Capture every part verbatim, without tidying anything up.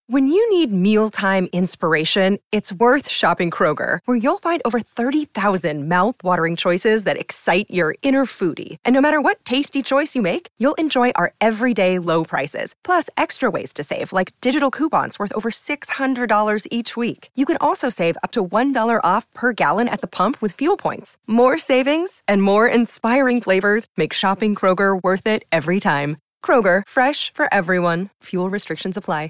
When you need mealtime inspiration, it's worth shopping Kroger, where you'll find over thirty thousand mouth-watering choices that excite your inner foodie. And no matter what tasty choice you make, you'll enjoy our everyday low prices, plus extra ways to save, like digital coupons worth over six hundred dollars each week. You can also save up to one dollar off per gallon at the pump with fuel points. More savings and more inspiring flavors make shopping Kroger worth it every time. Kroger, fresh for everyone. Fuel restrictions apply.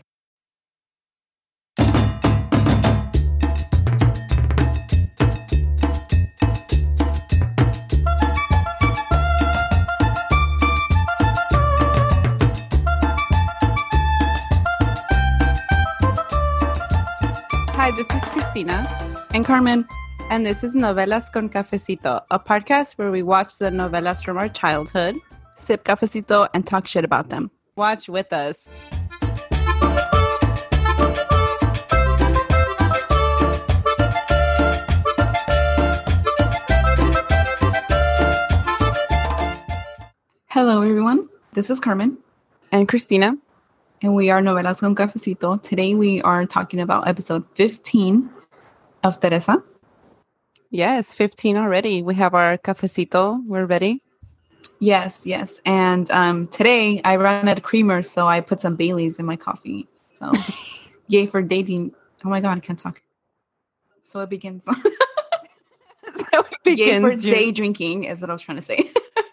Hi, this is Christina. And Carmen. And this is Novelas con Cafecito, a podcast where we watch the novelas from our childhood, Sip cafecito and talk shit about them. Watch with us. Hello, everyone. This is Carmen. And Christina. And we are Novelas con Cafecito. Today we are talking about episode fifteen of Teresa. Yes, fifteen already. We have our cafecito. We're ready. Yes, yes. And um, today I ran out of creamer, so I put some Baileys in my coffee. So, yay for dating. Oh my God, I can't talk. So it begins. So it begins. Yay for you. day drinking is what I was trying to say.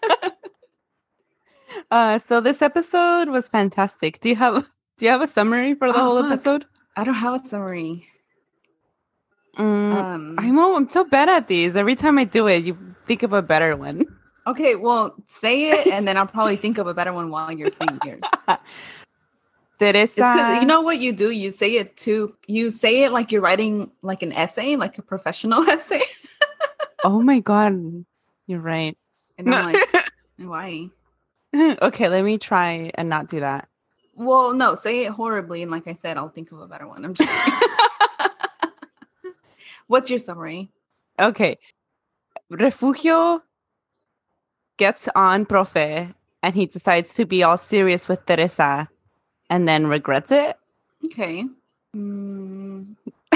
uh, so this episode was fantastic. Do you have Do you have a summary for the oh, whole fuck. episode? I don't have a summary. Mm, Um, I'm I'm so bad at these. Every time I do it, you think of a better one. Okay, well, say it, and then I'll probably think of a better one while you're saying yours. Teresa. It's because you know what you do? You say it too. You say it like you're writing like an essay, like a professional essay. Oh my God, you're right. And I'm like, why? Okay, let me try and not do that. Well, no, say it horribly, and like I said, I'll think of a better one. I'm just kidding. What's your summary? Okay. Refugio gets on Profe and he decides to be all serious with Teresa and then regrets it. Okay. Mm.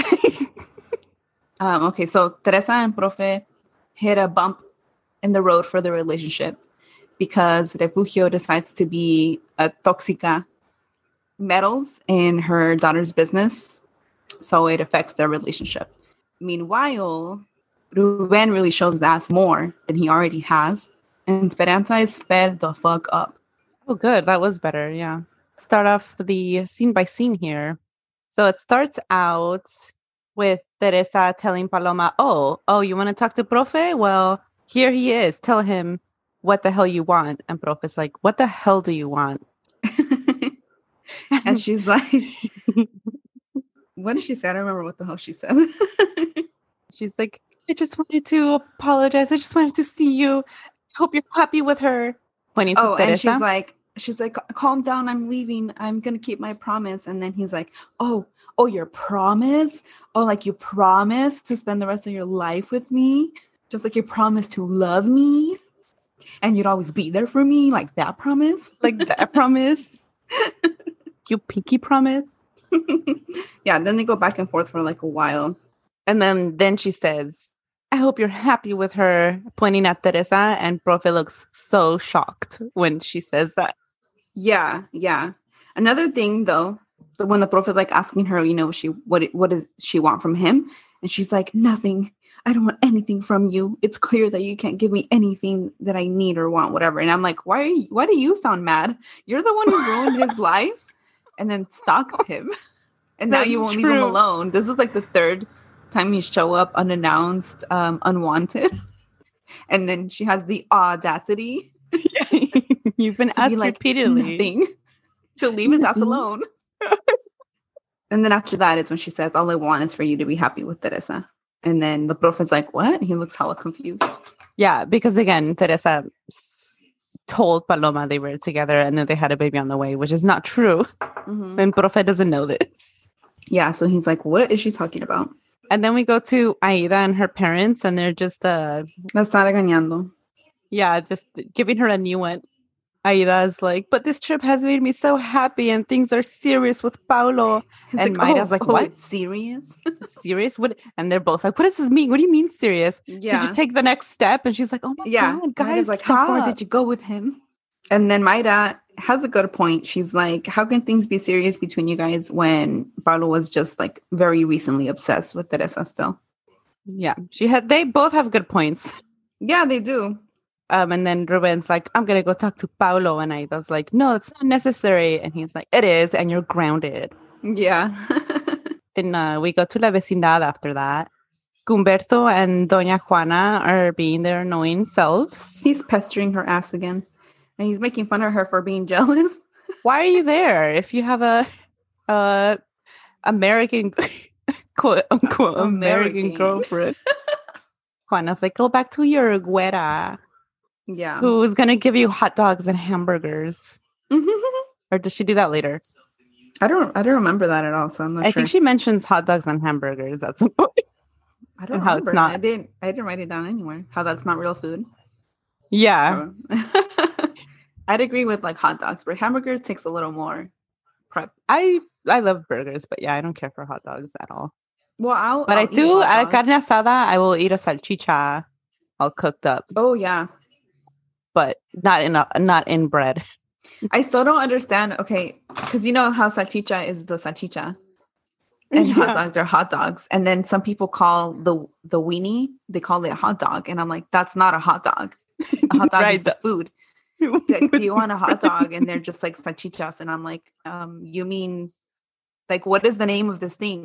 um, okay, so Teresa and Profe hit a bump in the road for the relationship because Refugio decides to be a toxica, meddles in her daughter's business, so it affects their relationship. Meanwhile, Ruben really shows his ass more than he already has, and Esperanza is fed the fuck up. Oh, good. That was better. Yeah. Start off the scene by scene here. So it starts out with Teresa telling Paloma, oh, oh, you want to talk to Profe? Well, here he is. Tell him what the hell you want. And Profe's like, what the hell do you want? And she's like, what did she say? I don't remember what the hell she said. She's like, I just wanted to apologize. I just wanted to see you. Hope you're happy with her. Pointing to oh, Teresa. And she's like, she's like, calm down. I'm leaving. I'm going to keep my promise. And then he's like, oh, oh, your promise? Oh, like you promise to spend the rest of your life with me? Just like you promise to love me? And you'd always be there for me? Like that promise? Like that promise? You pinky promise? Yeah, then they go back and forth for like a while. And then, then she says, I hope you're happy with her, pointing at Teresa, and Profe looks so shocked when she says that. Yeah, yeah. Another thing, though, the when the Profe is like asking her, you know, she what what does she want from him? And she's like, nothing. I don't want anything from you. It's clear that you can't give me anything that I need or want, whatever. And I'm like, why are you, why do you sound mad? You're the one who ruined his life and then stalked him. And now That's you won't true. leave him alone. This is like the third time you show up unannounced, um, unwanted. And then she has the audacity. You've been asked like, repeatedly. Nothing, to leave his ass alone. And then after that, it's when she says, all I want is for you to be happy with Teresa. And then the Profe's like, what? He looks hella confused. Yeah, because again, Teresa s- told Paloma they were together and that they had a baby on the way, which is not true. Mm-hmm. And Profe doesn't know this. Yeah, so he's like, what is she talking about? And then we go to Aida and her parents, and they're just, uh, La está regañando. yeah, just giving her a new one. Aida's like, but this trip has made me so happy and things are serious with Paulo. He's and like, Maida's oh, like, oh, what? it's serious? Serious? What? And they're both like, what does this mean? What do you mean serious? Yeah. Did you take the next step? And she's like, oh my Yeah. God, guys, Maida's like, stop. how far did you go with him? And then Maida has a good point. She's like, how can things be serious between you guys when Paulo was just like very recently obsessed with Teresa still? Yeah, she had. They both have good points. Yeah, they do. Um, and then Ruben's like, I'm gonna go talk to Paulo, and Aida's like, no, it's not necessary. And he's like, it is, and you're grounded. Yeah. Then uh, we go to La Vecindad after that. Humberto and Doña Juana are being their annoying selves. He's pestering her ass again. And he's making fun of her for being jealous. Why are you there if you have a, a American, quote unquote, American, American girlfriend? Juana's like, go back to your güera. Yeah. Who's going to give you hot dogs and hamburgers. Or does she do that later? I don't I don't remember that at all, so I'm not I sure. think she mentions hot dogs and hamburgers at some point. I don't and remember. How it's not. I didn't I didn't write it down anywhere. How that's not real food. Yeah. So. I'd agree with like hot dogs, but hamburgers takes a little more prep. I I love burgers, but yeah, I don't care for hot dogs at all. Well, I'll But I'll I do at a carne asada. I will eat a salchicha, all cooked up. Oh yeah, but not in a, not in bread. I still don't understand. Okay, because you know how salchicha is the salchicha, and yeah. hot dogs are hot dogs, and then some people call the the weenie they call it a hot dog, and I'm like, that's not a hot dog. A hot dog right, is the food. Like, do you want a hot dog? And they're just like salchichas, and I'm like, um, you mean like what is the name of this thing?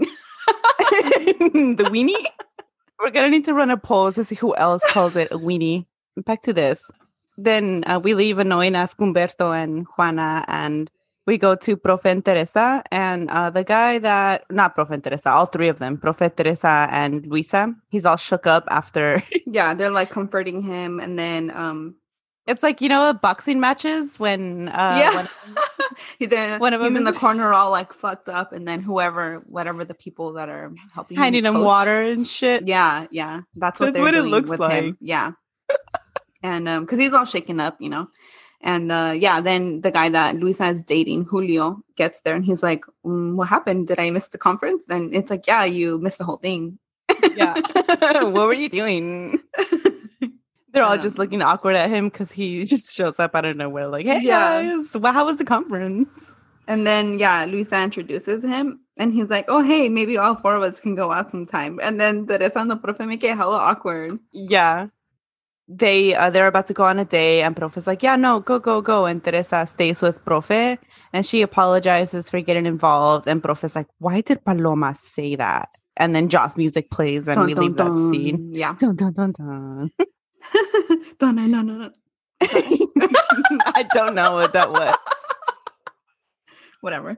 The weenie? We're gonna need to run a poll to see who else calls it a weenie. Back to this. Then uh, we leave annoying as Humberto and Juana, and we go to Profe and Teresa, and uh, the guy that not Profe and Teresa, all three of them, Profe, Teresa, and Luisa. He's all shook up after. Yeah, they're like comforting him, and then um. It's like, you know, boxing matches when uh yeah. One, he's in, one of he's in the corner all like fucked up, and then whoever, whatever the people that are helping handing him, him water and shit. Yeah, yeah. That's what That's they're what doing it looks with like. Him. Yeah. And um because he's all shaken up, you know. And uh yeah, then the guy that Luisa is dating, Julio, gets there and he's like, mm, what happened? Did I miss the conference? And it's like, yeah, you missed the whole thing. Yeah. What were you doing? They're all um, just looking awkward at him because he just shows up out of nowhere like, hey, yeah. guys, well, how was the conference? And then, yeah, Luisa introduces him. And he's like, oh, hey, maybe all four of us can go out sometime. And then Teresa and the Profe make it hella awkward. Yeah. They, uh, they're about to go on a date. And Profe's like, yeah, no, go, go, go. And Teresa stays with Profe. And she apologizes for getting involved. And Profe's like, why did Paloma say that? And then Joss music plays and dun, we dun, leave dun. that scene. Yeah. Dun, dun, dun, dun. dun, dun, dun, dun. I don't know what that was. Whatever.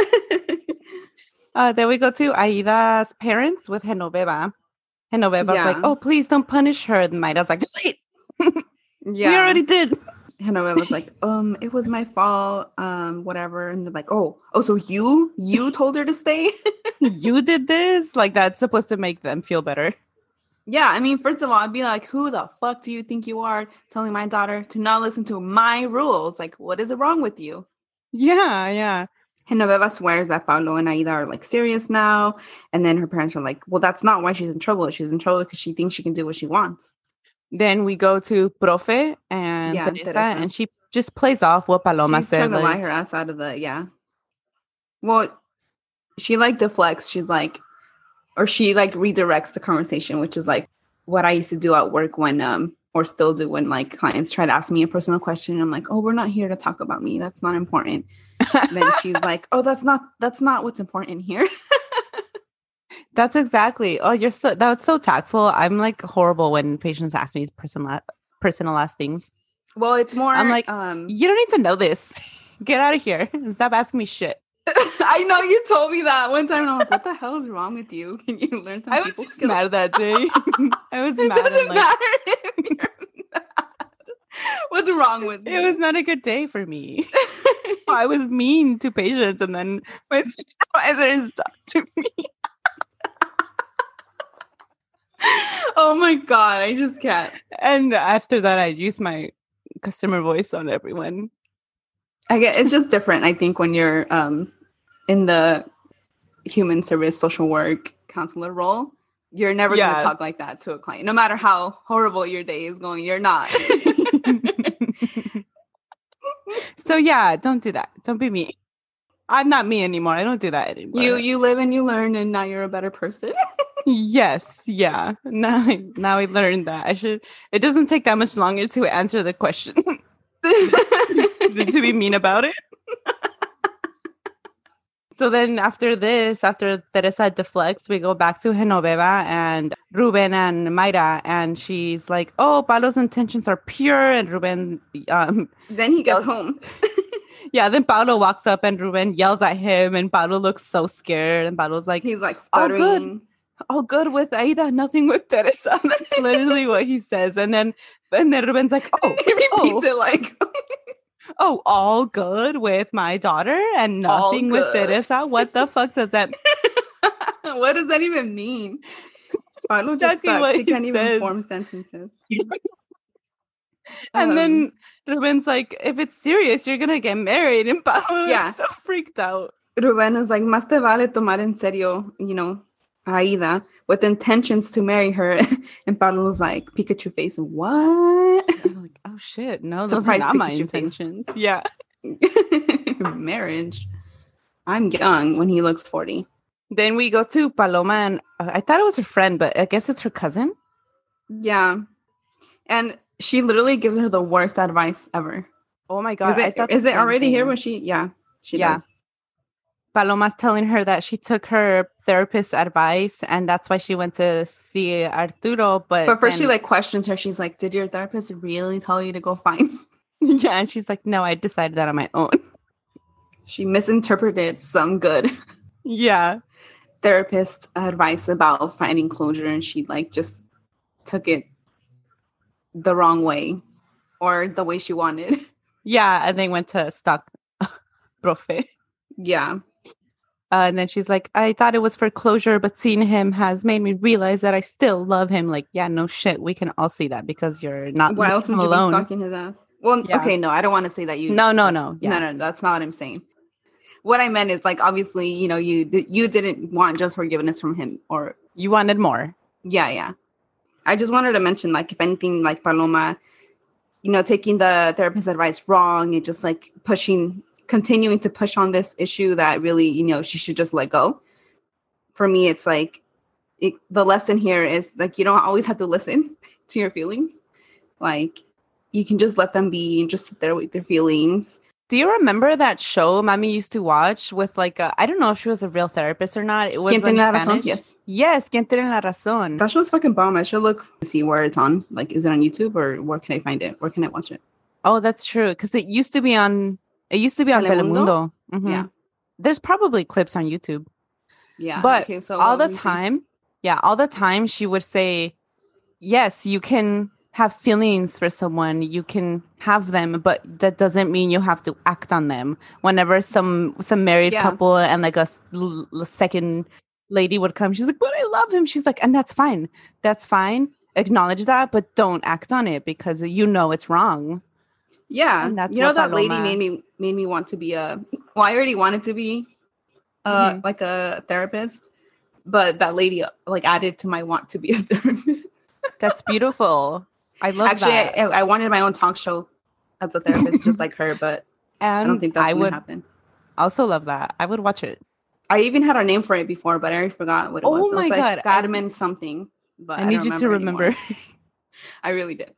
uh, then we go to Aida's parents with Genoveva. Genoveva's yeah. like, oh, please don't punish her. And Maida's like, wait. Yeah. We already did. Genoveva's like, um, it was my fault, um, whatever. And they're like, oh, oh, so you, you told her to stay? You did this? Like, that's supposed to make them feel better. Yeah, I mean, first of all, I'd be like, who the fuck do you think you are telling my daughter to not listen to my rules? Like, what is wrong with you? Yeah, yeah. Genoveva swears that Paulo and Aida are like serious now. And then her parents are like, well, that's not why she's in trouble. She's in trouble because she thinks she can do what she wants. Then we go to Profe and yeah, Teresa, Teresa, and she just plays off what Paloma she's said. She's trying like, to lie her ass out of the, yeah. Well, she like deflects. She's like, or she like redirects the conversation, which is like what I used to do at work when, um, or still do when like clients try to ask me a personal question. I'm like, oh, we're not here to talk about me. That's not important. Then she's like, oh, that's not, that's not what's important here. That's exactly. Oh, you're so, that's so tactful. I'm like horrible when patients ask me personal, personalized things. Well, it's more, I'm like, um, you don't need to know this. Get out of here. Stop asking me shit. I know you told me that one time, and I'm like, "What the hell is wrong with you? Can you learn some?" I was just skills? mad that day. I was it mad. Doesn't like, matter if you're mad. What's wrong with it? me? Was not a good day for me. I was mean to patients, and then my supervisors talked to me. Oh my god, I just can't. And after that, I used my customer voice on everyone. I get it's just different. I think when you're um in the human service, social work, counselor role, you're never Yeah. going to talk like that to a client, no matter how horrible your day is going. You're not. So yeah, don't do that. Don't be me. I'm not me anymore. I don't do that anymore. you you live and you learn, and now you're a better person. Yes, yeah. Now, I- now I learned that I should. It doesn't take that much longer to answer the question than to be mean about it. So then after this, after Teresa deflects, we go back to Genoveva and Ruben and Mayra, and she's like, "Oh, Paulo's intentions are pure," and Ruben, um, Then he gets Yell- home. yeah. Then Paulo walks up and Ruben yells at him, and Paulo looks so scared, and Paulo's like, He's like "All good. stuttering. All good with Aida, nothing with Teresa." That's literally what he says. And then, and then Ruben's like, "Oh, He repeats oh, it like, oh, all good with my daughter and All nothing with good. Teresa. What the fuck does that?" what does that even mean? Paulo just Exactly sucks. what He he can't even says. form sentences. And Um, then Ruben's like, "If it's serious, you're gonna get married." And Paulo Yeah. is so freaked out. Ruben is like, más te vale tomar en serio, you know, a Aida with intentions to marry her. And Pablo was like, Pikachu face, what? I'm like, "Oh shit, no, those are Surprise not my Pikachu face. intentions." Yeah. Marriage. I'm young when he looks forty. Then we go to Paloma, and uh, I thought it was her friend, but I guess it's her cousin. Yeah. And she literally gives her the worst advice ever. Oh my god! is I it, thought is the it same already here thing. when she, yeah, she Yeah. does. Paloma's telling her that she took her therapist's advice, and that's why she went to see Arturo. But But first she then- like questions her. She's like, did your therapist really tell you to go find? yeah, and she's like, "No, I decided that on my own." She misinterpreted some good Yeah. therapist advice about finding closure, and she like just took it the wrong way or the way she wanted. Yeah, and they went to stalk Profe. Yeah. Uh, and then she's like, "I thought it was for closure, but seeing him has made me realize that I still love him." Like, yeah, no shit. We can all see that because you're not Why else leaving would him you alone. be stalking his ass? Well, Yeah. okay, no, I don't want to say that you. No, no, no. Yeah. No, no, no, that's not what I'm saying. What I meant is like, obviously, you know, you you didn't want just forgiveness from him, or You wanted more. yeah, yeah. I just wanted to mention, like, if anything, like Paloma, you know, taking the therapist's advice wrong and just like pushing, continuing to push on this issue that really, you know, she should just let go. For me, it's like it, the lesson here is like you don't always have to listen to your feelings. Like you can just let them be and just sit there with their feelings. Do you remember that show Mami used to watch with like a, I don't know if she was a real therapist or not. It was ¿Quién in tiene la razón? Spanish. Yes. Yes, ¿Quién tiene la razón? That show's fucking bomb. I should look to see where it's on. Like, is it on YouTube or where can I find it? Where can I watch it? Oh, that's true. Because it used to be on. It used to be on Telemundo? Telemundo. Mhm. Yeah. There's probably clips on YouTube. Yeah. But okay, so all what the do you think? time, yeah, all the time she would say, "Yes, you can have feelings for someone. You can have them, but that doesn't mean you have to act on them." Whenever some some married Yeah. couple and like a s- l- l- second lady would come, she's like, "But I love him." She's like, "And that's fine. That's fine. Acknowledge that, but don't act on it because you know it's wrong." Yeah, And that's you know what that lady Paloma- made me made me want to be a. Well, I already wanted to be, uh, Mhm. like a therapist, but that lady like added to my want to be a therapist. That's beautiful. I love Actually, that. I, I wanted my own talk show as a therapist, just like her, but and I don't think that's I gonna would happen. also love that. I would watch it. I even had a name for it before, but I already forgot what it Oh was. It my was like God, I- Carmen something. But I I need don't you to remember. anymore. I really did.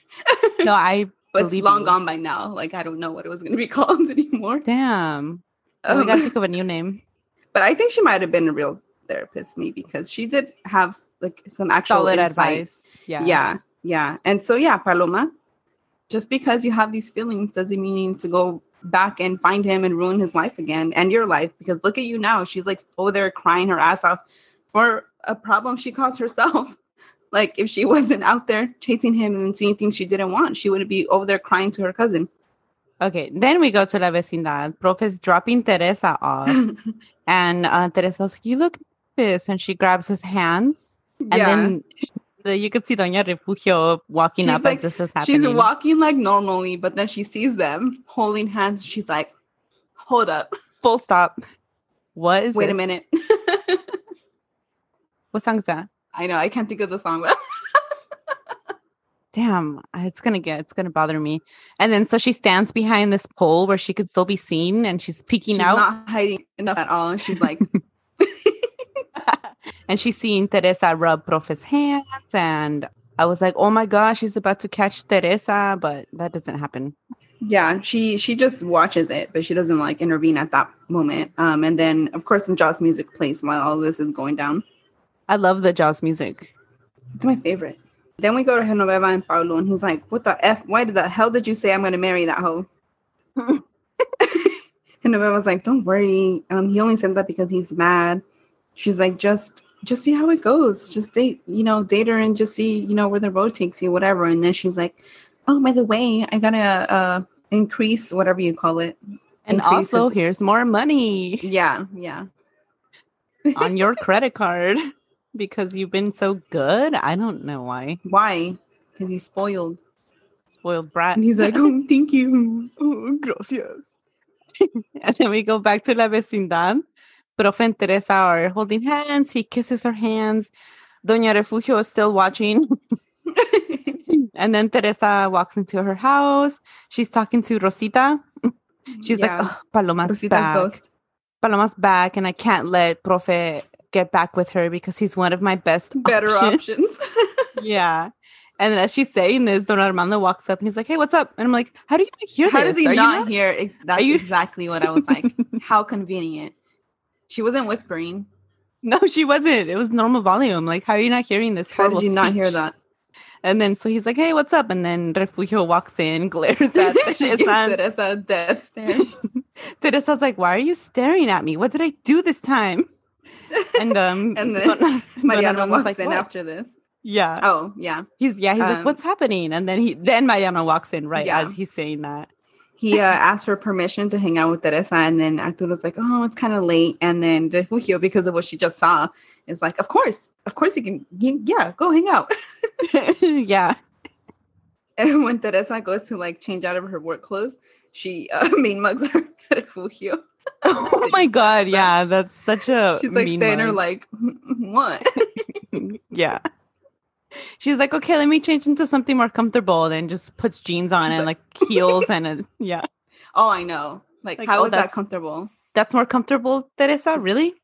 No, I but it's believe long you. gone by now. Like I don't know what it was going to be called anymore. Damn. Well, we Um, gotta think of a new name. but I think she might have been a real therapist, maybe, because she did have like some actual Solid insight. advice. Yeah. Yeah, yeah. And so yeah, Paloma, just because you have these feelings doesn't mean you need to go back and find him and ruin his life again and your life. Because look at you now. She's like over there crying her ass off for a problem she caused herself. Like if she wasn't out there chasing him and seeing things she didn't want, she would be over there crying to her cousin. Okay. Then we go to La Vecindad. Prof is dropping Teresa off. And uh, Teresa's like, "You look nervous." And she grabs his hands. And yeah. then You could see Doña Refugio walking She's up like, as this is happening. she's walking like normally, but then she sees them holding hands. She's like, hold up. Full stop. What is Wait this? a minute. What song is that? I know. I can't think of the song. But Damn, it's gonna get it's gonna bother me. And then so she stands behind this pole where she could still be seen, and she's peeking she's out. not hiding enough at all. And she's like, and she's seeing Teresa rub Profe's hands, and I was like, oh my gosh, she's about to catch Teresa, but that doesn't happen. yeah, she she just watches it, but she doesn't like intervene at that moment. Um, and then of course some jazz music plays while all this is going down. I love the jazz music. It's my favorite. Then we go to Genoveva and Paulo, and he's like, what the F? Why did the hell did you say I'm going to marry that hoe? Genoveva's like, don't worry. Um, he only said that because he's mad. She's like, just just see how it goes. Just date, you know, date her and just see, you know, where the road takes you, whatever. And then she's like, oh, by the way, I got to uh, increase whatever you call it. And Increase also, his- here's more money Yeah, yeah. on your credit card because you've been so good. I don't know why. Why? Because he's spoiled. Spoiled brat. And he's like, oh, thank you. Oh, gracias. And then we go back to La Vecindad. Profe and Teresa are holding hands. He kisses her hands. Doña Refugio is still watching. And then Teresa walks into her house. She's talking to Rosita. She's Yeah. like, oh, Paloma's Rosita's back. ghost. Paloma's back, and I can't let Profe get back with her because he's one of my best Better options. options. Yeah. And then as she's saying this, Don Armando walks up and he's like, hey, what's up? And I'm like, how do you hear How this? does he Are you not hear? Ex- That's you- exactly what I was like. How convenient. She wasn't whispering. No, she wasn't. It was normal volume. Like, how are you not hearing this? How did horrible you not hear speech? that? And then so he's like, hey, what's up? And then Refugio walks in, glares at She gives Teresa. Teresa a death stare. Teresa's like, why are you staring at me? What did I do this time? And um, And then Don- Don Mariano Armando's walks like, in "What?" after this. Yeah. Oh, yeah. He's yeah, he's like, Um, what's happening? And then he then Mariano walks in right Yeah. as he's saying that. He uh, asked for permission to hang out with Teresa, and then Arturo's like, oh, it's kind of late. And then Refugio, because of what she just saw, is like, of course, of course you can, you, yeah, go hang out. Yeah. And when Teresa goes to like change out of her work clothes, she uh, main mugs her Refugio. Oh my god, yeah, that's such a She's like mean staying there mug. like, what? Yeah. She's like, okay, let me change into something more comfortable. Then just puts jeans on She's and like heels and a, yeah. Oh, I know. Like, Like, how oh, is that that's- comfortable? That's more comfortable, Teresa? Really?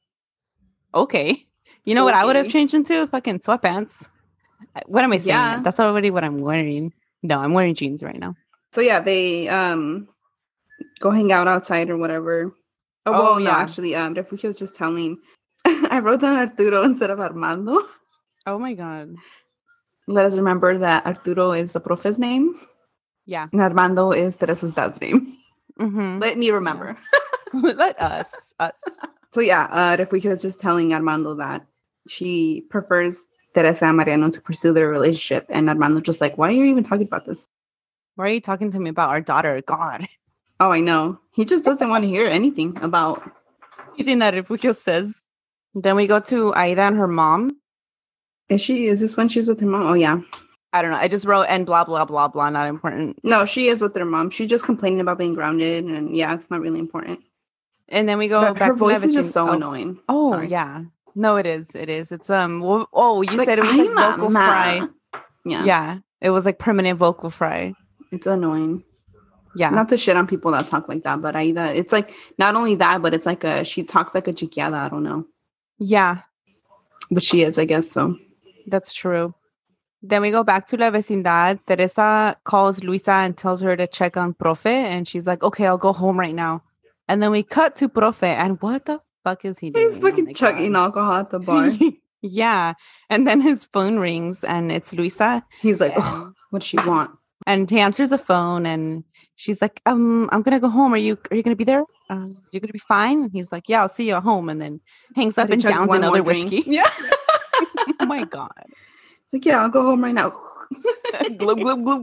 Okay. You know what I would have Okay. changed into? Fucking sweatpants. What am I saying? Yeah. That's already what I'm wearing. No, I'm wearing jeans right now. So yeah, they um go hang out outside or whatever. Oh, Oh, well, no, yeah. actually, um, Refugio was just telling. I wrote down Arturo instead of Armando. Oh my god. Let us remember that Arturo is the profe's name, Yeah. and Armando is Teresa's dad's name. Mm-hmm. Let me remember. Let us. Us. So yeah, uh, Refugio is just telling Armando that she prefers Teresa and Mariano to pursue their relationship, and Armando just like, why are you even talking about this? Why are you talking to me about our daughter? God. Oh, I know. He just doesn't want to hear anything about. Anything that Refugio says. Then we go to Aida and her mom. Is she? Is this when she's with her mom? Oh yeah. I don't know. I just wrote and blah, blah, blah, blah. Not important. No, she is with her mom. She's just complaining about being grounded, and yeah, it's not really important. And then we go But back her to voice is Levitin. just so oh. annoying. Oh, Sorry. yeah. No, it is. It is. It's, um, wo- oh, you Like, said it was I'm like not vocal mad. fry. Yeah, Yeah. It was like permanent vocal fry. it's annoying. Yeah. Not to shit on people that talk like that, but I that it's like not only that, but it's like a she talks like a chiquiada. I don't know, yeah. but she is, I guess. So That's true. Then we go back to La Vecindad. Teresa calls Luisa and tells her to check on Profe. And she's like, okay, I'll go home right now. And then we cut to Profe. And what the fuck is he doing? he's fucking Oh my chugging God. alcohol at the bar. Yeah. And then his phone rings and it's Luisa. He's like, And- "Ugh, what she want?" And he answers the phone and she's like, um, I'm gonna go home. Are you are you gonna be there? Uh, you're gonna be fine? And he's like, yeah, I'll see you at home. And then hangs up He and chugs downs one more another drink. whiskey. Yeah, Oh my God. it's like, yeah, I'll go home right now. Glub, glub, glub,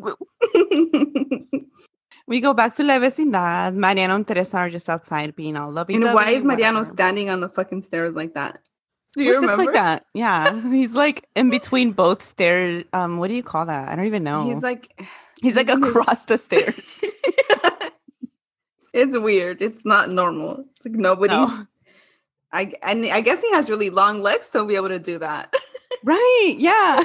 glub. We go back to La Vecindad. Mariano and Teresa are just outside being all lovey. And why is Mariano standing on the fucking stairs like that? Do you Who sits remember? like that? Yeah. He's like in between both stairs. Um, what do you call that? I don't even know. He's like, he's, he's like in his- across the stairs. It's weird. It's not normal. It's like nobody's. No. I and I guess he has really long legs to be able to do that. Right. Yeah.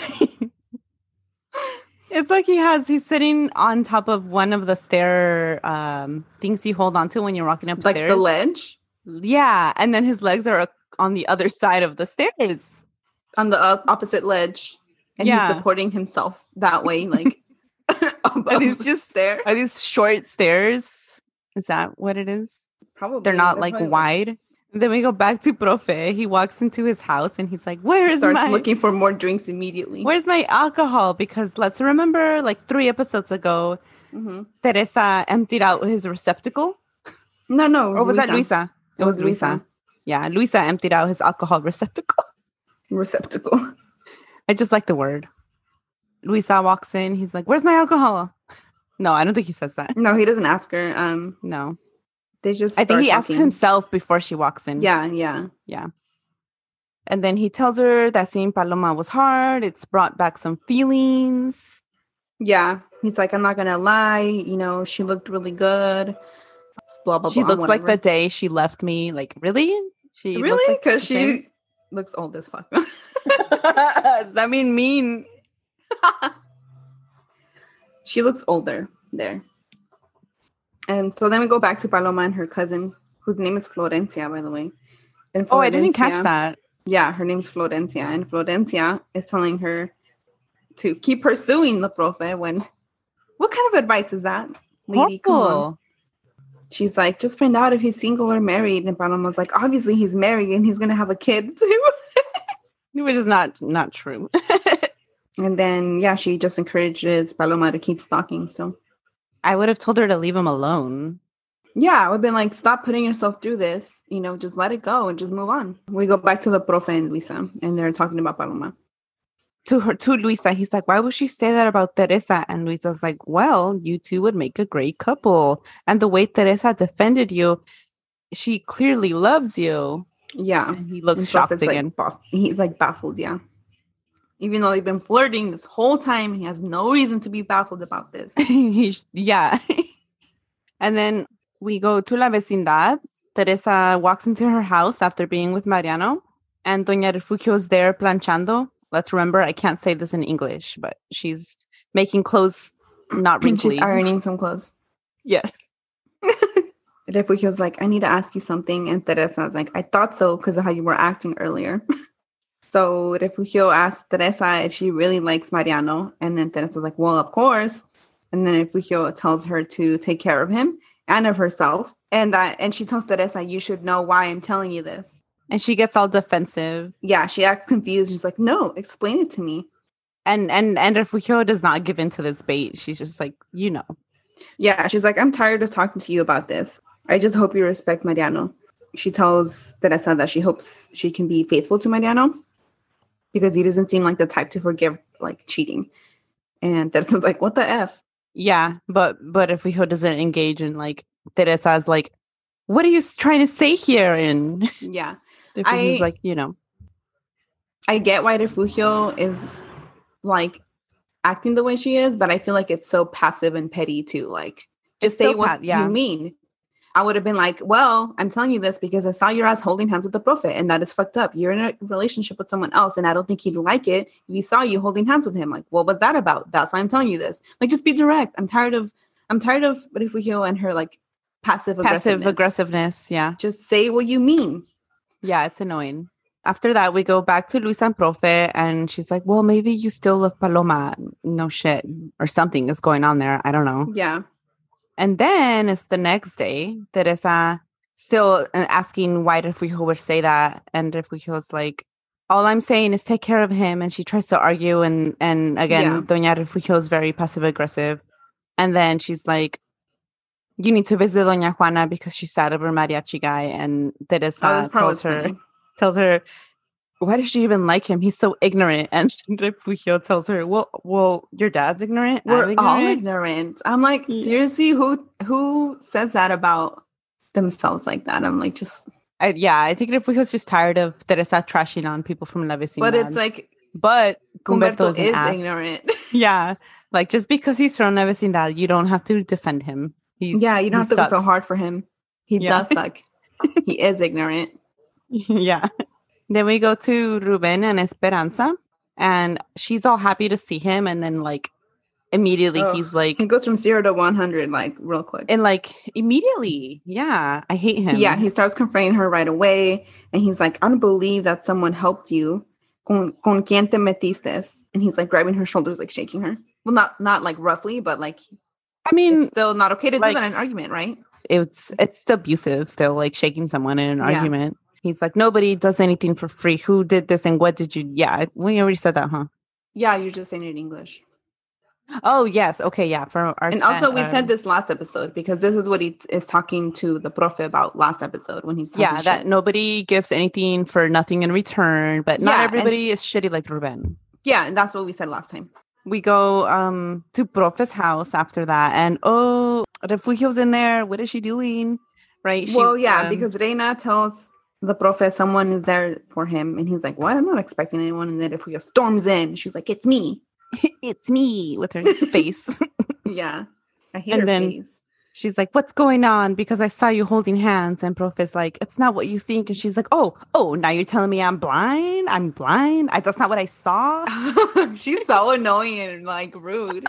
It's like he has, he's sitting on top of one of the stair um, things you hold on to when you're walking upstairs. Like the ledge? Yeah. And then his legs are on the other side of the stairs. On the uh, opposite ledge. And yeah. he's supporting himself that way, like above are these just there. Are these short stairs? Is that what it is? Probably. They're not like wide. Like... And then we go back to Profe. He walks into his house and he's like, where is Starts my... looking for more drinks immediately. Where's my alcohol? Because let's remember, like three episodes ago, mm-hmm. Teresa emptied out his receptacle. No, no. Was or was Luisa. that Luisa? It, it was, was Luisa. Luisa. Yeah, Luisa emptied out his alcohol receptacle. Receptacle. I just like the word. Luisa walks in. He's like, where's my alcohol? No, I don't think he says that. No, he doesn't ask her. Um, No. They just I think he talking. asks himself before she walks in. Yeah, yeah. Yeah. And then he tells her that seeing Paloma was hard. It's brought back some feelings. Yeah. He's like, I'm not going to lie. You know, she looked really good. Blah, blah, she blah. She looks whatever. like the day she left me. Like, really? She Really? Because like she looks old as fuck. That mean mean. She looks older there. And so then we go back to Paloma and her cousin, whose name is Florencia, by the way. And oh, I didn't catch that. Yeah, her name's Florencia. And Florencia is telling her to keep pursuing the profe when... What kind of advice is that, lady? Come on. She's like, just find out if he's single or married. And Paloma's like, obviously he's married and he's going to have a kid too. Which is not, not true. And then, yeah, she just encourages Paloma to keep stalking, so... I would have told her to leave him alone. Yeah, I would have been like, stop putting yourself through this. You know, just let it go and just move on. We go back to the profe and Luisa, and they're talking about Paloma. To her, to Luisa, he's like, why would she say that about Teresa? And Luisa's like, well, you two would make a great couple. And the way Teresa defended you, she clearly loves you. Yeah. And he looks and shocked again. Like, baff- he's like baffled, yeah. Even though they've been flirting this whole time, he has no reason to be baffled about this. Yeah. And then we go to La Vecindad. Teresa walks into her house after being with Mariano. And Doña Refugio is there planchando. Let's remember, I can't say this in English, but she's making clothes not wrinkly. She's ironing some clothes. Yes. Refugio's like, I need to ask you something. And Teresa's like, I thought so because of how you were acting earlier. So Refugio asked Teresa if she really likes Mariano. And then Teresa's like, well, of course. And then Refugio tells her to take care of him and of herself. And that, and she tells Teresa, you should know why I'm telling you this. And she gets all defensive. Yeah, she acts confused. She's like, no, explain it to me. And and and Refugio does not give in to this bait. She's just like, you know. Yeah, she's like, I'm tired of talking to you about this. I just hope you respect Mariano. She tells Teresa that she hopes she can be faithful to Mariano, because he doesn't seem like the type to forgive, like, cheating. And Teresa's like, what the F? Yeah, but but Refugio doesn't engage in, like, Teresa's like, what are you trying to say here? And yeah, Refugio's like, you know. I get why Refugio is, like, acting the way she is, but I feel like it's so passive and petty, too. Like, just it's say so what pa- yeah. you mean. I would have been like, well, I'm telling you this because I saw your ass holding hands with the prophet, and that is fucked up. You're in a relationship with someone else, and I don't think he'd like it if he saw you holding hands with him. Like, what was that about? That's why I'm telling you this. Like, just be direct. I'm tired of, I'm tired of Refugio and her, like, passive aggressiveness. Passive aggressiveness, yeah. Just say what you mean. Yeah, it's annoying. After that, we go back to Luisa and Profe, and she's like, well, maybe you still love Paloma. No shit. Or something is going on there. I don't know. Yeah. And then it's the next day. Teresa still asking why Refugio would say that. And Refugio's like, all I'm saying is take care of him. And she tries to argue. And, and again, yeah. Doña Refugio is very passive aggressive. And then she's like, you need to visit Doña Juana because she's sad of her mariachi guy. And Teresa oh, tells her, funny. tells her, why does she even like him? He's so ignorant. And Refugio tells her, well, well, your dad's ignorant. We're ignorant. all ignorant. I'm like, seriously, who who says that about themselves like that? I'm like, just... I, yeah, I think Refugio's just tired of Teresa trashing on people from La Vecindad. But it's like, but Humberto, Humberto is, an is ass. ignorant. Yeah, like just because he's from La Vecindad, you don't have to defend him. He's yeah, you don't he have to sucks. go so hard for him. He Yeah. does suck. He is ignorant. Yeah. Then we go to Ruben and Esperanza, and she's all happy to see him, and then like immediately Oh, he's like, he goes from zero to one hundred like real quick. and like immediately, yeah, I hate him. Yeah, he starts confronting her right away, and he's like, I don't believe that someone helped you. Con, con quien te metiste? And he's like grabbing her shoulders, like shaking her. Well, not not like roughly, but like I mean, it's still not okay to like, do that in an argument, right? it's it's abusive still, like shaking someone in an Yeah. argument. He's like, nobody does anything for free. Who did this and what did you? Yeah, we already said that, huh? Yeah, you're just saying it in English. Oh yes, okay, yeah. For our And also, Span- we um, said this last episode because this is what he t- is talking to the profe about last episode when he's talking yeah, that shit. nobody gives anything for nothing in return, but not Yeah, and- everybody is shitty like Ruben. Yeah, and that's what we said last time. We go um to Profe's house after that, and oh, Refugio's in there. What is she doing? Right? She, well, yeah, um, because Reina tells the profe someone is there for him, and he's like, "What? I'm not expecting anyone." And then Refugio storms in. She's like, "It's me." it's me with her face. Yeah, I hate And her then- face. She's like, "What's going on?" Because I saw you holding hands, and Profe's like, "It's not what you think." And she's like, "Oh, oh, now you're telling me I'm blind? I'm blind? I, that's not what I saw." She's so annoying and like rude.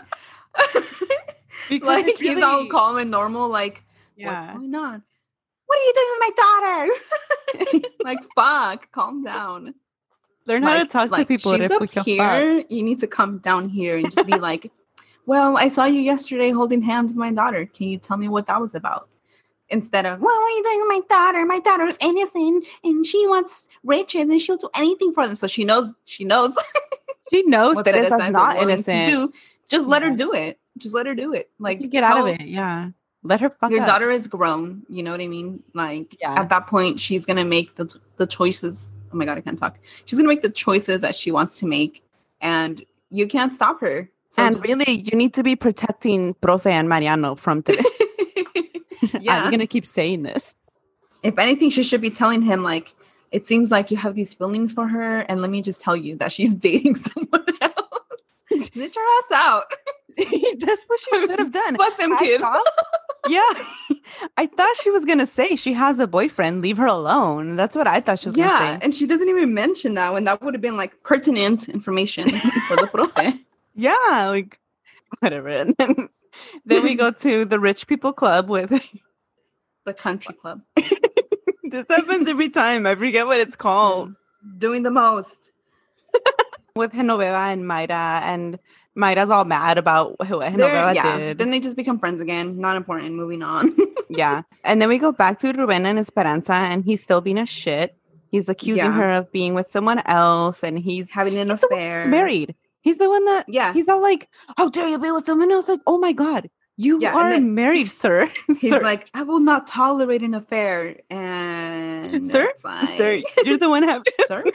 Because like it's he's all really- calm and normal. Like, what's Yeah. going on? What are you doing with my daughter? Like, fuck, calm down. Learn how to Like- talk to like, people. She's Refugio, up here. You need to come down here and just be like, well, I saw you yesterday holding hands with my daughter. Can you tell me what that was about? Instead of, well, what are you doing with my daughter? My daughter is innocent and she wants riches and she'll do anything for them. So she knows, she knows She knows what that Teresa it's is not willing innocent. to do. Just let her Yeah. do it. Just let her do it. Like, You get out of how- it. Yeah. Let her fuck Your up. daughter is grown. You know what I mean? Like, Yeah. at that point, she's going to make the, the choices. Oh my God, I can't talk. She's going to make the choices that she wants to make. And you can't stop her. So and just- really, you need to be protecting Profe and Mariano from today. Yeah. I'm gonna keep saying this. If anything, she should be telling him, like, it seems like you have these feelings for her. And let me just tell you that she's dating someone else. Get your ass out. That's what she should have done. Fuck them I kids. thought- yeah, I thought she was gonna say she has a boyfriend. Leave her alone. That's what I thought she was Yeah. gonna say. And she doesn't even mention that when that would have been like pertinent information for the profe. Yeah, like whatever. And then, then we go to the rich people club with. The country club. This happens every time. I forget what it's called. Doing the most. With Genoveva and Mayra, and Mayra's all mad about what They're- Genoveva yeah. did. Then they just become friends again. Not important. Moving on. Yeah. And then we go back to Ruben and Esperanza, and he's still being a shit. He's accusing Yeah. her of being with someone else, and he's Having an he's the one affair. that's married. He's the one that Yeah. he's all like, "How dare you be with someone else?" Like, oh my god, you Yeah, and are then- married, sir. He's sir, like, I will not tolerate an affair. And Sir? it's like, sir, you're the one having. sir?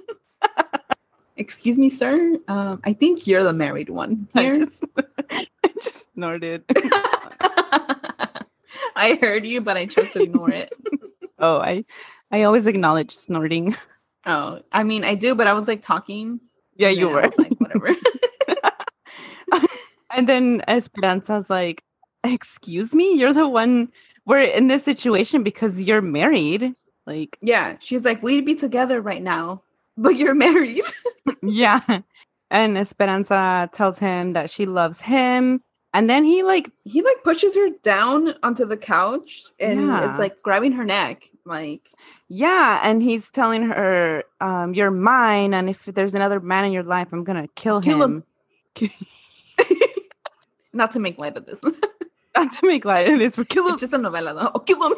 Excuse me, sir. Um, I think you're the married one I here. just, I just snorted. I heard you, but I chose to ignore it. Oh, I, I always acknowledge snorting. Oh, I mean, I do, but I was like talking. Yeah, and you then I were. was like, whatever. And then Esperanza's like, "Excuse me, you're the one. We're in this situation because you're married." Like, Yeah, she's like, we'd be together right now, but you're married. yeah. And Esperanza tells him that she loves him. And then he like, He like pushes her down onto the couch, and Yeah. it's like grabbing her neck. Like, yeah. And he's telling her, um, "You're mine. And if there's another man in your life, I'm going to kill, Kill him." him. Not to make light of this. Not to make light of this, but kill him. It's just a novela, though. Oh, kill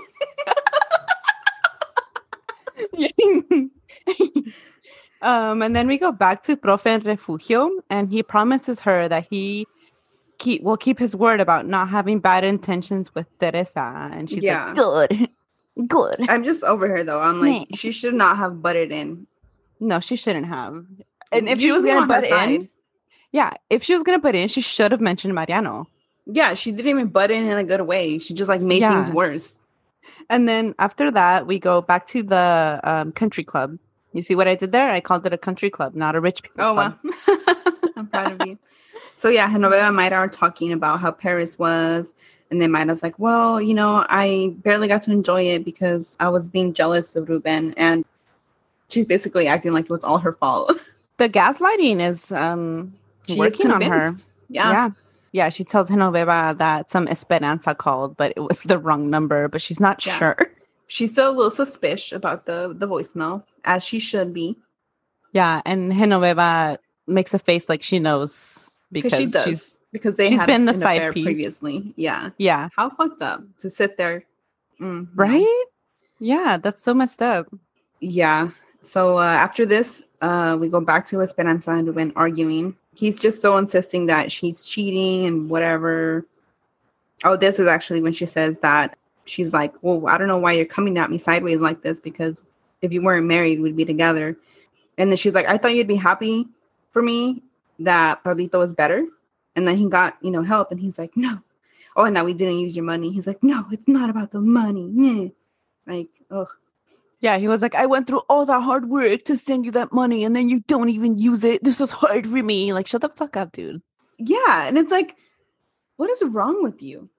him. um, and then we go back to Profe and Refugio, and he promises her that he keep will keep his word about not having bad intentions with Teresa. And she's Yeah. like, "Good, good." I'm just over her, though. I'm like, Meh. she should not have butted in. No, she shouldn't have. And if You she was should be gonna on her butt in, side. yeah, if she was gonna butt in, she should have mentioned Mariano. Yeah, she didn't even butt in in a good way. She just like made Yeah. things worse. And then after that, we go back to the um, country club. You see what I did there? I called it a country club, not a rich people Oh, club. wow. I'm proud of you. So, yeah, Genoveva and Mayra are talking about how Paris was. And then Mayra's like, well, you know, I barely got to enjoy it because I was being jealous of Ruben. And she's basically acting like it was all her fault. The gaslighting is um, She working is on her. convinced. Yeah. yeah. Yeah, she tells Genoveva that some Esperanza called, but it was the wrong number, but she's not Yeah. sure. She's still a little suspicious about the, the voicemail, as she should be. Yeah, and Genoveva makes a face like she knows because she does. she's Because they she's had been the an side affair piece. previously. Yeah. Yeah. How fucked up to sit there. Mm, no. Right? Yeah, that's so messed up. Yeah. So uh, after this, uh, we go back to Esperanza and Ruben arguing. He's just so insisting that she's cheating and whatever. Oh, this is actually when she says that she's like, well, I don't know why you're coming at me sideways like this, because if you weren't married, we'd be together. And then she's like, I thought you'd be happy for me that Pablito was better. And then he got, you know, help. And he's like, no. Oh, and that we didn't use your money. He's like, no, it's not about the money. Yeah. Like, ugh. Yeah, he was like, I went through all that hard work to send you that money and then you don't even use it. This is hard for me. Like, shut the fuck up, dude. Yeah. And it's like, what is wrong with you?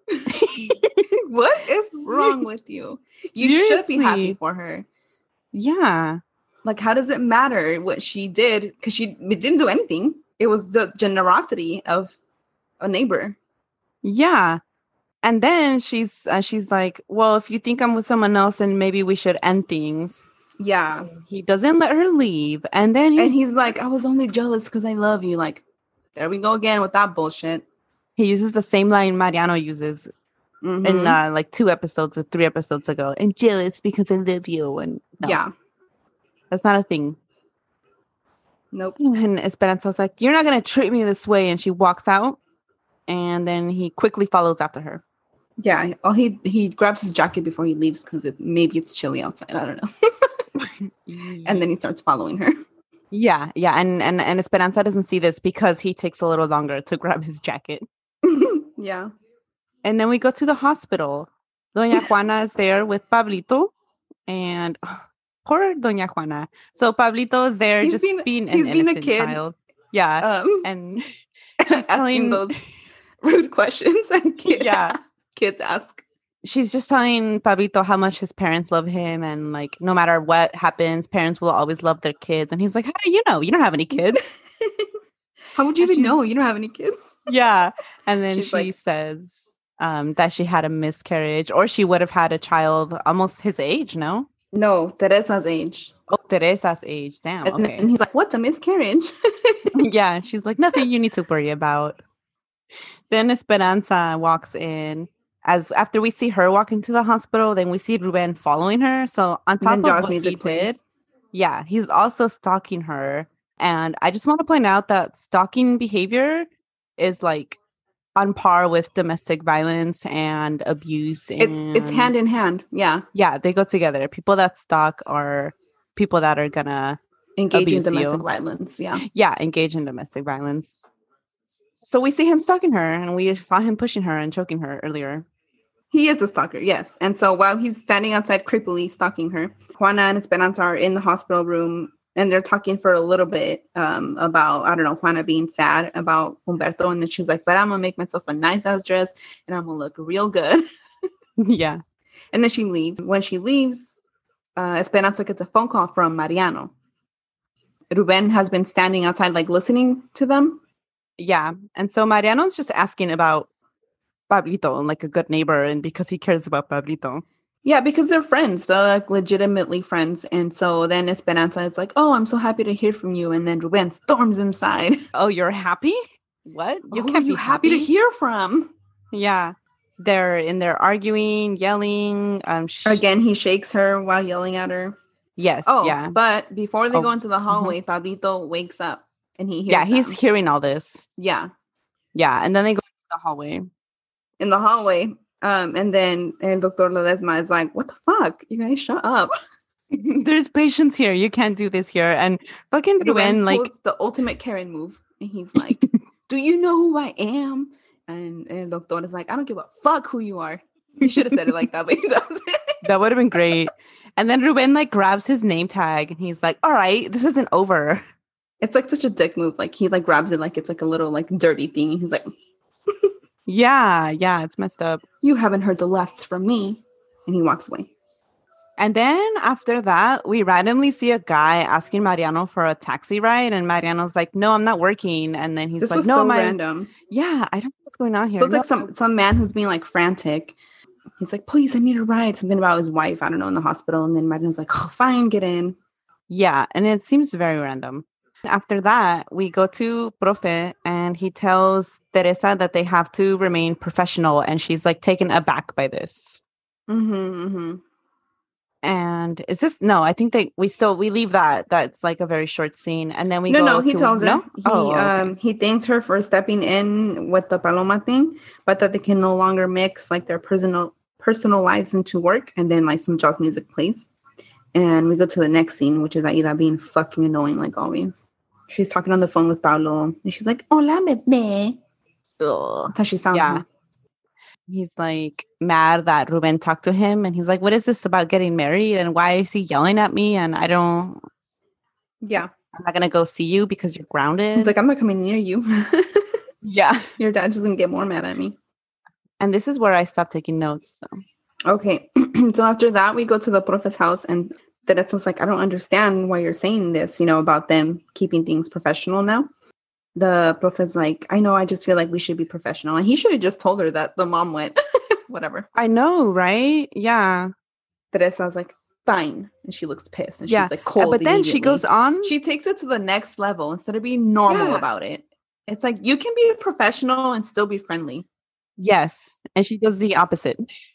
What is wrong with you? You Seriously. should be happy for her. Yeah. Like, how does it matter what she did? Because she didn't do anything. It was the generosity of a neighbor. Yeah. And then she's uh, she's like, well, if you think I'm with someone else, then maybe we should end things. Yeah. He doesn't let her leave. And then he, And he's like, I was only jealous because I love you. Like, there we go again with that bullshit. he uses the same line Mariano uses Mhm. in uh, like two episodes or three episodes ago. And jealous because I love you. And no, Yeah. that's not a thing. Nope. And Esperanza's like, you're not going to treat me this way. And she walks out. And then he quickly follows after her. Yeah. Oh, he he grabs his jacket before he leaves because it, maybe it's chilly outside. I don't know. And then he starts following her. Yeah, yeah. And, and, and Esperanza doesn't see this because he takes a little longer to grab his jacket. Yeah. And then we go to the hospital. Doña Juana is there with Pablito. And oh, poor Doña Juana. So Pablito is there He's just being- being he's an being a innocent kid. child. Yeah. Um, And she's asking telling those rude questions that kid, Yeah. kids ask. she's just telling Pablito how much his parents love him, and like no matter what happens, parents will always love their kids. And he's like, how do you know? You don't have any kids. How would you And even know? she's- You don't have any kids. Yeah. And then She's she like- says um, that she had a miscarriage, or she would have had a child almost his age, no? No, Teresa's age. Oh, Teresa's age. Damn. And, Okay. and he's like, what's a miscarriage? Yeah. And she's like, nothing you need to worry about. Then Esperanza walks in. As after we see her walk into the hospital, then we see Ruben following her. So on top Then of Jaws what music he plays. did, yeah, he's also stalking her. And I just want to point out that stalking behavior is like on par with domestic violence and abuse. It's And it's hand in hand. Yeah. yeah, they go together. People that stalk are people that are gonna Engage Abuse in domestic you. violence. Yeah. yeah engage in domestic violence. So we see him stalking her, and we saw him pushing her and choking her earlier. He is a stalker, yes. And so while he's standing outside creepily stalking her, Juana and Esperanza are in the hospital room, and they're talking for a little bit um, about, I don't know, Juana being sad about Humberto. And then she's like, but I'm going to make myself a nice ass dress and I'm going to look real good. Yeah. And then she leaves. When she leaves, uh, Esperanza gets a phone call from Mariano. Ruben has been standing outside, like listening to them. Yeah. And so Mariano's just asking about Pablito and like a good neighbor, and because he cares about Pablito. Yeah, because they're friends. They're like legitimately friends. And so then Esperanza is like, oh, I'm so happy to hear from you. And then Ruben storms inside. Oh, you're happy? What? You Who can't are you be happy to hear from? Yeah. They're in there arguing, yelling. Um, sh- Again, he shakes her while yelling at her. Yes. Oh, yeah. but before they Oh, go into the hallway, Pablito wakes up and he hears Yeah. He's them. hearing all this. Yeah, Yeah. And then they go into the hallway. in the hallway. Um, and then El Doctor Ledesma is like, what the fuck? You guys shut up. There's patients here. You can't do this here. And fucking Ruben Ruben, like, pulls the ultimate Karen move. And he's like, do you know who I am? And El Doctor is like, I don't give a fuck who you are. He should have said it like that, but he doesn't. That would have been great. And then Ruben like grabs his name tag and he's like, all right, this isn't over. It's like such a dick move. Like he like grabs it like it's like a little like dirty thing. He's like, yeah, yeah, it's messed up. You haven't heard the last from me. And he walks away. And then after that, we randomly see a guy asking Mariano for a taxi ride. And Mariano's like, no, I'm not working. And then he's this like, was no, so my random. Yeah, I don't know what's going on here. So it's no. like some, some man who's being like frantic. He's like, please, I need a ride. Something about his wife, I don't know, in the hospital. And then Mariano's like, oh, fine, get in. Yeah, and it seems very random. After that, we go to Profe and he tells Teresa that they have to remain professional. And she's like taken aback by this. Mm-hmm, mm-hmm. And is this no? I think that we still we leave that. That's like a very short scene, and then we no, go. no. He to, tells her. No? He oh, okay. um he thanks her for stepping in with the Paloma thing, but that they can no longer mix like their personal personal lives into work. And then like some jazz music plays, and we go to the next scene, which is Aida being fucking annoying like always. She's talking on the phone with Paulo, and she's like, "Hola, bebé." That's how she sounds. Yeah. Huh? He's like mad that Ruben talked to him, and he's like, "What is this about getting married? And why is he yelling at me? And I don't. Yeah, I'm not gonna go see you because you're grounded." He's like, "I'm not coming near you." Yeah, your dad's just gonna get more mad at me. And this is where I stopped taking notes. So. Okay, so after that, we go to the Profe's house, and Teresa's like, "I don't understand why you're saying this. You know, about them keeping things professional now." The Profe's like, I know, I just feel like we should be professional. And he should have just told her that the mom went. Whatever. I know, right? Yeah. Teresa's like, fine. And she looks pissed. And yeah. she's like, cold. But then she goes on. She takes it to the next level instead of being normal yeah. about it. It's like, you can be professional and still be friendly. Yes. And she does the opposite.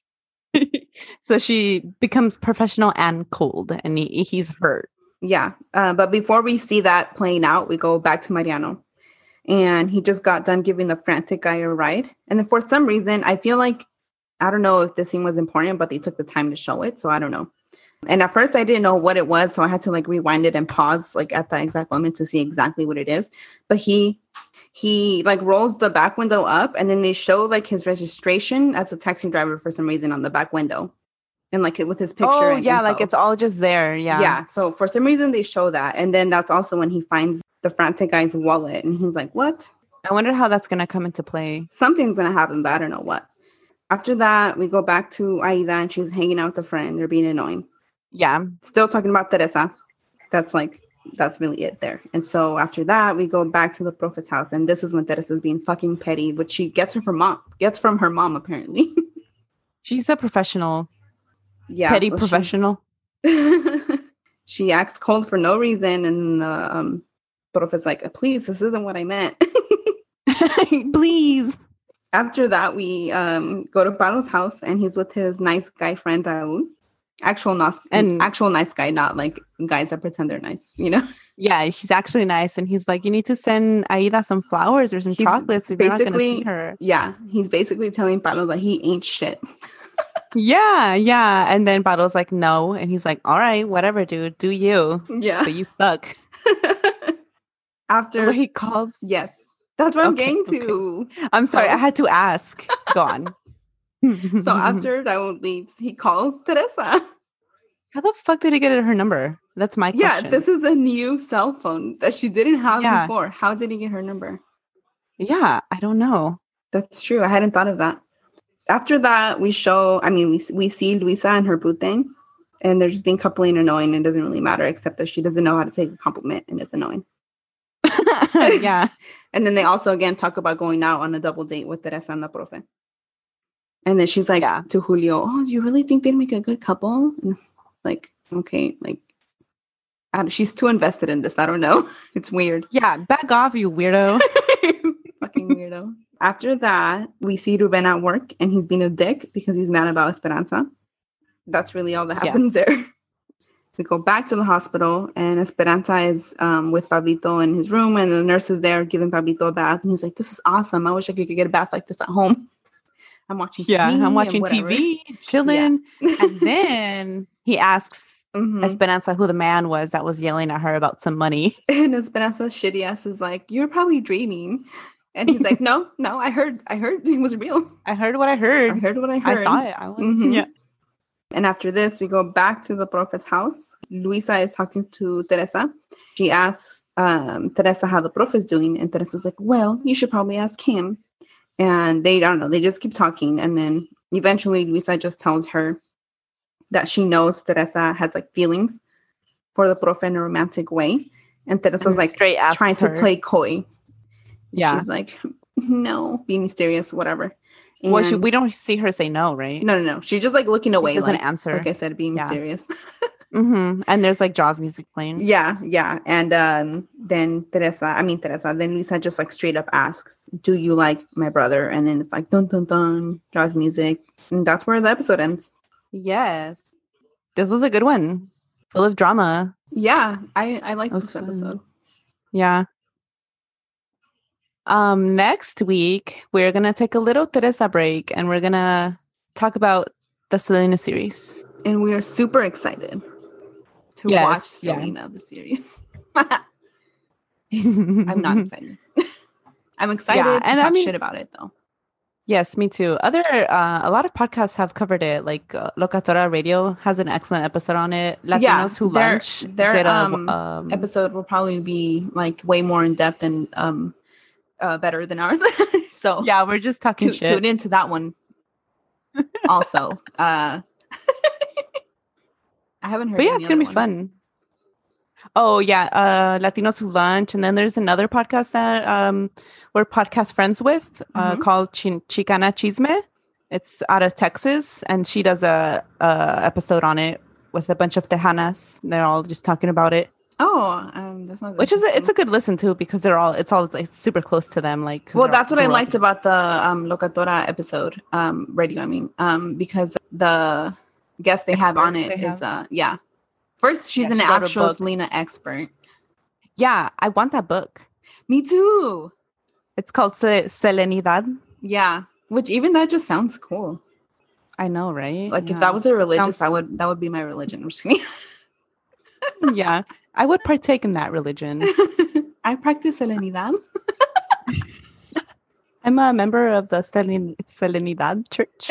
So she becomes professional and cold. And he, he's hurt. Yeah. Uh, but before we see that playing out, we go back to Mariano. And he just got done giving the frantic guy a ride. And then for some reason, I feel like, I don't know if this scene was important, but they took the time to show it. So I don't know. And at first I didn't know what it was. So I had to like rewind it and pause like at that exact moment to see exactly what it is. But he, he like rolls the back window up and then they show like his registration as a taxi driver for some reason on the back window. And like it with his picture. Oh, and yeah. info. Like it's all just there. Yeah. Yeah. So for some reason they show that. And then that's also when he finds the frantic guy's wallet. And he's like, what? I wonder how that's going to come into play. Something's going to happen, but I don't know what. After that, we go back to Aida and she's hanging out with a friend. They're being annoying. Yeah. Still talking about Teresa. That's like, that's really it there. And so after that, we go back to the Profe's house. And this is when Teresa's being fucking petty, which she gets her from mom, gets from her mom, apparently. She's a professional. Yeah. Petty so professional. She acts cold for no reason. And the um, Profe's like, please, this isn't what I meant. Please. After that, we um, go to Paulo's house and he's with his nice guy friend, Raul. Actual, nice, and actual nice guy, not like guys that pretend they're nice, you know? Yeah, he's actually nice. And he's like, you need to send Aida some flowers or some he's chocolates if you're not going to see her. Yeah, he's basically telling Paulo that he ain't shit. Yeah, yeah. And then Paulo's like, no. And he's like, all right, whatever, dude. Do you. Yeah. But you suck. After where he calls. Yes. That's what I'm okay, getting to. Okay. I'm sorry. So, I had to ask. Go on. So after Raul leaves, he calls Teresa. How the fuck did he get her number? That's my question. Yeah, this is a new cell phone that she didn't have yeah. before. How did he get her number? Yeah, I don't know. That's true. I hadn't thought of that. After that, we show, I mean, we we see Luisa and her boot thing, and they're just being coupling annoying. And it doesn't really matter, except that she doesn't know how to take a compliment, and it's annoying. Yeah. And then they also, again, talk about going out on a double date with Teresa and the Profe. And then she's like yeah. to Julio, oh, do you really think they'd make a good couple? And like, okay, like, I don't, she's too invested in this. I don't know. It's weird. Yeah, back off, you weirdo. Fucking weirdo. After that, we see Ruben at work, and he's being a dick because he's mad about Esperanza. That's really all that happens yeah. there. We go back to the hospital, and Esperanza is um, with Pablito in his room, and the nurse is there giving Pablito a bath. And he's like, this is awesome. I wish I could get a bath like this at home. I'm watching T V. Yeah, I'm watching T V, chilling. Yeah. And then he asks mm-hmm. Esperanza who the man was that was yelling at her about some money. And Esperanza's shitty ass is like, you're probably dreaming. And he's like, no, no, I heard, I heard it was real. I heard what I heard. I heard what I heard. I saw it. I went, mm-hmm. Yeah. And after this, we go back to the Profe's house. Luisa is talking to Teresa. She asks um, Teresa how the Profe is doing. And Teresa's like, well, you should probably ask him. And they, I don't know, they just keep talking. And then eventually Luisa just tells her that she knows Teresa has like feelings for the Profe in a romantic way. And Teresa's And like straight asks trying to her. play coy. Yeah. She's like, no, be mysterious, whatever. And Well, she, we don't see her say no, right? no, no, no. She's just like looking away. She doesn't like, answer. Like I said, being Yeah. mysterious. Mm-hmm. And there's like Jaws music playing. Yeah, yeah. And um, then Teresa, I mean Teresa, then Luisa just like straight up asks, do you like my brother? And then it's like dun dun dun, Jaws music. And that's where the episode ends. Yes. This was a good one. Full of drama. Yeah, I, I like It was this fun. episode. Yeah. Um, next week we're gonna take a little Teresa break and we're gonna talk about the Selena series. And we are super excited to Yes, watch yeah. Selena, the series. I'm not excited. I'm excited Yeah, to and talk I mean- shit about it though. Yes, me too. Other uh, a lot of podcasts have covered it. Like uh, Locatora Radio has an excellent episode on it. Latinos Yeah, Who their- Lunch their, did a um, um, Episode will probably be like way more in depth and um uh, better than ours. So yeah, we're just talking tu- shit. tune into that one also. uh I haven't heard But yeah, any it's gonna other be ones. fun. Oh yeah, uh, Latinos Who Lunch, and then there's another podcast that um, we're podcast friends with uh, Mhm. called Chi- Chicana Chisme. It's out of Texas, and she does a, a episode on it with a bunch of Tejanas. They're all just talking about it, Oh, um that's not which is a, it's interesting. a good listen to because they're all it's all like super close to them. Like 'cause Well, they're all that's what I grew up- liked about the um Locatora episode, um radio, I mean, um because the guest they have on Expert it they is uh yeah. First, she's Yeah, an she wrote a actual book. Selena expert. Yeah, I want that book. Me too. It's called Se- Selenidad. Yeah, which even that just sounds cool. I know, right? Like if Yeah. that was a religious, I Sounds- would that would be my religion. I'm just kidding. yeah, I would partake in that religion. I practice Selenidad. I'm a member of the Selen- Selenidad Church.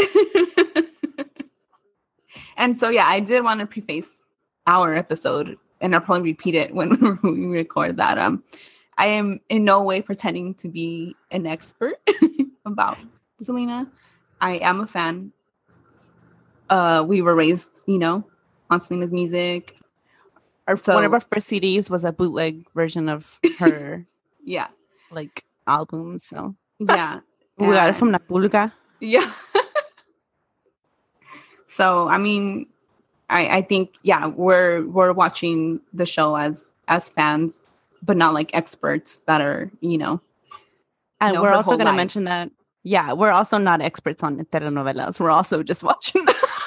And so yeah, I did want to preface our episode, and I'll probably repeat it when we record that. Um, I am in no way pretending to be an expert about Selena. I am a fan. Uh, we were raised, you know, on Selena's music. Our, So- one of our first C Ds was a bootleg version of her Yeah, like album. So yeah, we got it And- from La Pulga. yeah. So I mean, I I think yeah, we're we're watching the show as as fans, but not like experts that are, you know. And know we're her also whole going to life. mention that, yeah, we're also not experts on telenovelas. We're also just watching.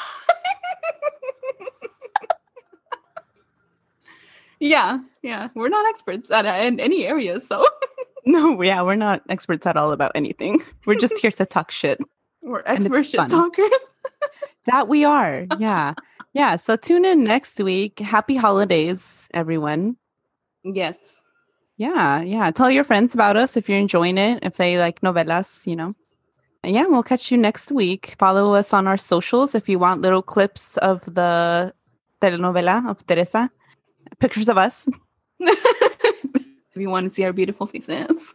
Yeah, yeah, we're not experts at in any area, so No, yeah, we're not experts at all about anything. We're just here to talk shit. we're And it's expert shit fun. talkers. That we are. Yeah. Yeah. So tune in next week. Happy holidays, everyone. Yes. Yeah. Yeah. Tell your friends about us if you're enjoying it, if they like novelas, you know. And yeah, we'll catch you next week. Follow us on our socials if you want little clips of the telenovela of Teresa, pictures of us. If you want to see our beautiful faces.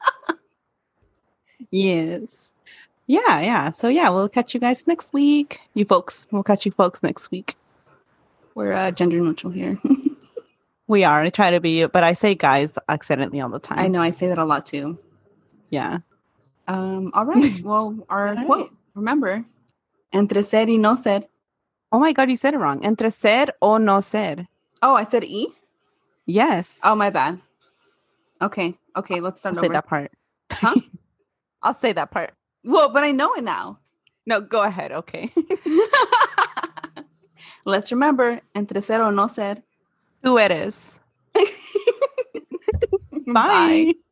Yes. Yeah. Yeah. So yeah, we'll catch you guys next week. You folks. We'll catch you folks next week. We're uh, gender neutral here. We are. I try to be, but I say guys accidentally all the time. I know I say that a lot too. Yeah. Um, all right. Well, our All right. quote, remember, entre ser y no ser. Oh my God, you said it wrong. Entre ser o no ser. Oh, I said E? Yes. Oh, my bad. Okay. Okay, let's start I'll say over. that part. Huh? I'll say that part. Well, but I know it now. No, go ahead. Okay. Let's remember, entre ser o no ser. Tú eres. Bye. Bye.